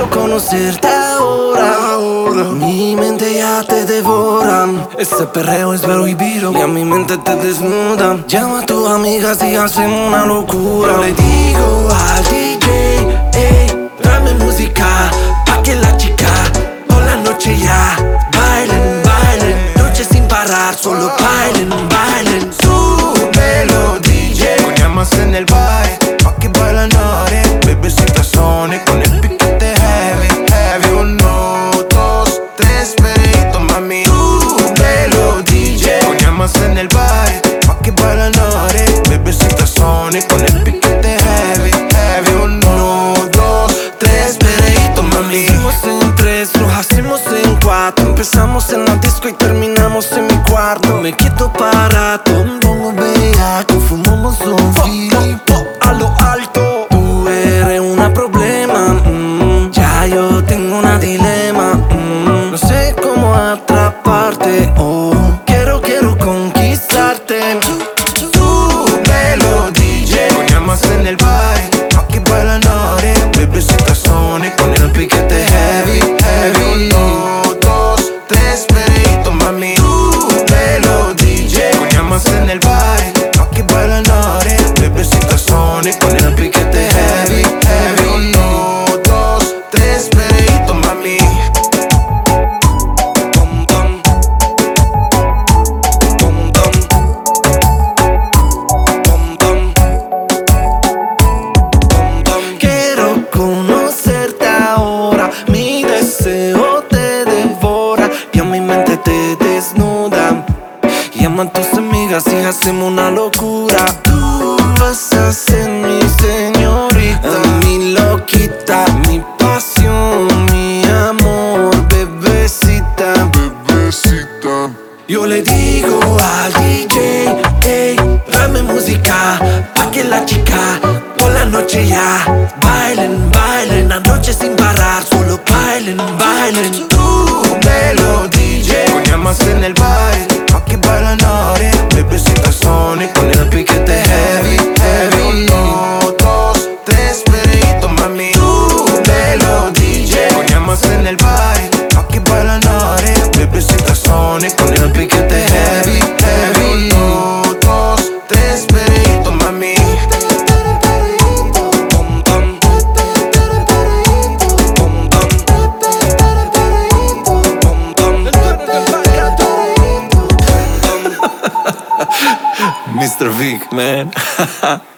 quiero conocerte ahora. Mi mente ya te devora. Este perreo es prohibido y a mi mente te desnuda. Llama a tus amigas y hacemos una locura. Le digo al DJ, ey, dame música pa' que la chica por la noche ya bailen, bailen. Noche sin parar, solo bailen, bailen. Súbelo DJ, con llamas en el baile pa' que bailan ahora. Bebecita Sony con el piquete heavy, heavy. 1, 2, 3, perreíto, mami. súbelo DJ, Con llamas en el baile pa' que bailan ahora. Bebecita Sony con el piquete heavy, heavy. 1, 2, 3, perreíto, mami. hicimos en 3, lo hacemos en 4. Empezamos en la disco y terminamos en mi cuarto. Me quedo parado, pongo bellaco, fumamos un fili a lo alto. Tú eres una problema, ya yo tengo una dilema. No sé cómo atraparte, oh, quiero conquistarte. Súbelo DJ, Con llamas en el baile pa' que bailan ahora. Bebecita Sony con el piquete heavy, heavy. 1, 2, 3, perreíto, mami. súbelo DJ, Con llamas en el baile pa' que bailan ahora. Bebecita Sony con el piquete heavy, heavy. 1, 2, 3, perreíto, mami. Tom, tom. Tom, tom. Tom, tom. Tom, tom. Quiero conocerte ahora, mi deseo te devora y a mi mente te desnuda. Llama a tus amigas y hacemos una locura. Tú vas a ser mi señorita, mi loquita, mi pasión, mi amor, bebecita, bebecita. Yo le digo al DJ, ey, dame música pa' que la chica por la noche ya bailen, bailen. La noche sin parar, solo bailen, bailen. Súbelo DJ, Con llamas en el baile pa' que bailan ahora. Bebecita Sony con el piquete heavy, heavy. 1, 2, 3, perreíto, mami. súbelo DJ, Con llamas en el baile pa' que bailan ahora. Bebecita Sony con el piquete heavy, heavy. 1, 2, 3, perreíto, mami. Tom, tom. Tom, tom. Tom, tom. Mr. Vic, man.